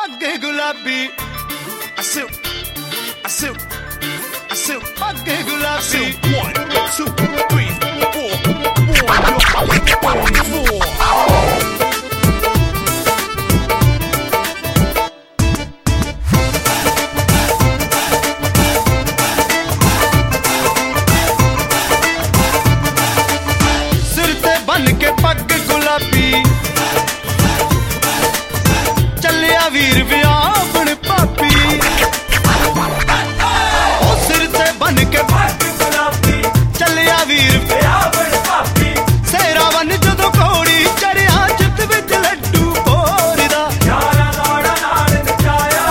पग गुलाबी असिल असिल असिल पग गुलाबी 1 2 3 4 सिर ते बन के पग गुलाबी चलिया वीर विआहण पापी ओ सिर ते बन के पग गुलाबी चलिया वीर विआहण पापी सेरा वन जदों घोड़ी चढ़िया जित विच लड्डू भोरदा यारा लाड़ा नाल नचाया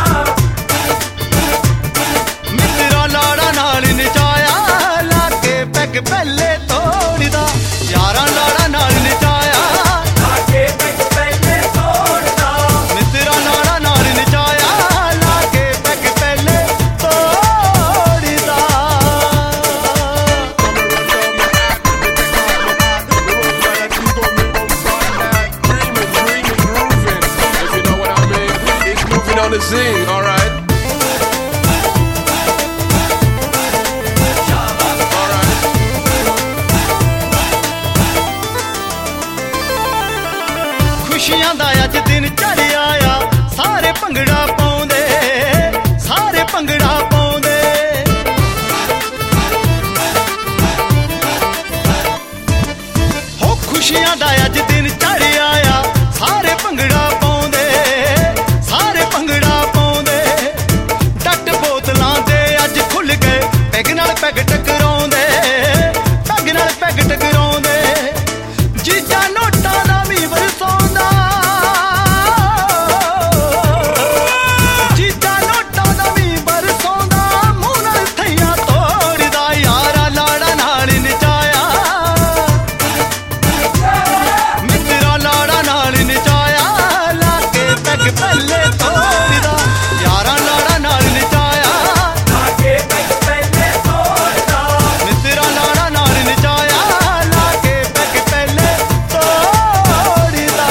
मित्रा लाड़ा नाल नचाया लाके पैग पहले तोड़दा यारा लाड़ा नाल नचाया लाके पैग पहले तोड़दा मित्रा लाड़ा नाल नचाया लाके पैग पहले तोड़दा On the scene, all right. खुशियां दा अज दिन चढ़िया आ सारे भंगड़ा पाउंदे सारे भंगड़ा पाउंदे हो खुशियां दा अज दिन चढ़िया आ सारे भंगड़ा पाउंदे सारे भंगड़ा पाउंदे टट बोतलां दे अज खुल गए पैग नाल पैग टकराउंदे पैग नाल पैग टकराउंदे जीजा नोटां दा भी वरसौंदा जीजा नोटां दा भी वरसौंदा मूंह नाल थैया तोड़दा यारा लाड़ा नाल नचाया मित्रा लाड़ा नाल नचाया लाके पैग पहले तोड़दा यारा लाड़ा नाल नचाया लाके पैग पहले तोड़दा मित्रा लाड़ा नाल नचाया लाके पैग पहले तोड़दा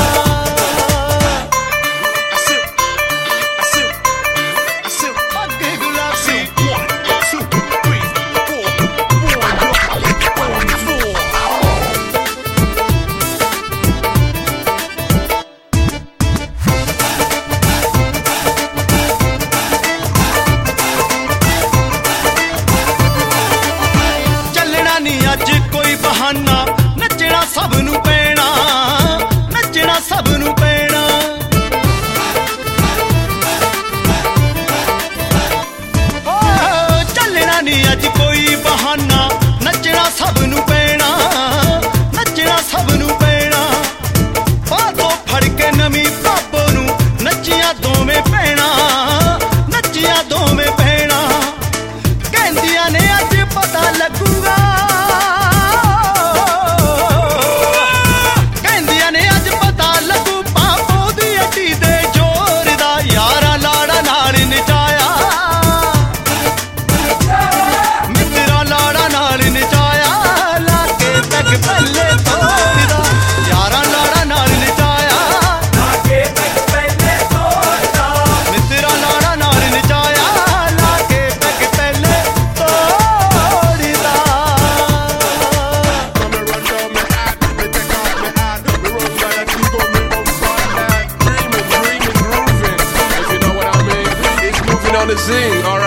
असिल पग गुलाबी 1 2 3 4 ਚੱਲਣਾ ਨਹੀਂ ਅੱਜ ਕੋਈ ਬਹਾਨਾ ਨੱਚਣਾ ਸਭ ਨੂੰ ਪੈਣਾ ਨੱਚਣਾ ਸਭ ਨੂੰ ਪੈਣਾ ਓ ਚੱਲਣਾ ਨਹੀਂ ਅੱਜ ਕੋਈ ਬਹਾਨਾ ਨੱਚਣਾ ਸਭ ਨੂੰ ਪੈਣਾ ਨੱਚਣਾ ਸਭ ਨੂੰ ਪੈਣਾ ਬਾਤੋਂ ਫੜ ਕੇ ਨਵੀਂ ਭਾਬੋ ਨੂੰ ਨੱਚੀਆਂ ਦੋਵੇਂ ਭੈਣਾਂ ਨੱਚੀਆਂ ਦੋਵੇਂ ਭੈਣਾਂ ਕਹਿੰਦੀਆਂ ਨੇ ਅੱਜ ਪਤਾ ਲੱਗੂਗਾ ਕਹਿੰਦੀਆਂ ਨੇ ਅੱਜ ਪਤਾ ਲੱਗੂ ਪਾਪੋ ਦੀ ਅੱਡੀ ਦੇ ਜ਼ੋਰ ਦਾ ਯਾਰਾ ਲਾੜਾ ਨਾਲ ਨਚਾਇਆ ਮਿੱਤਰਾ ਲਾੜਾ ਨਾਲ ਨਚਾਇਆ ਲਾਕੇ ਪੈਗ ਪੱਲੇ ਤੋੜਦਾ ਯਾਰਾ ਲਾੜਾ ਨਾਲ ਨਚਾਇਆ ਲਾਕੇ ਪੈਗ ਪੱਲੇ ਤੋੜਦਾ ਮਿੱਤਰਾ ਲਾੜਾ ਨਾਲ ਨਚਾਇਆ ਲਾਕੇ ਪੈਗ ਪੱਲੇ ਤੋੜਦਾ On the scene, all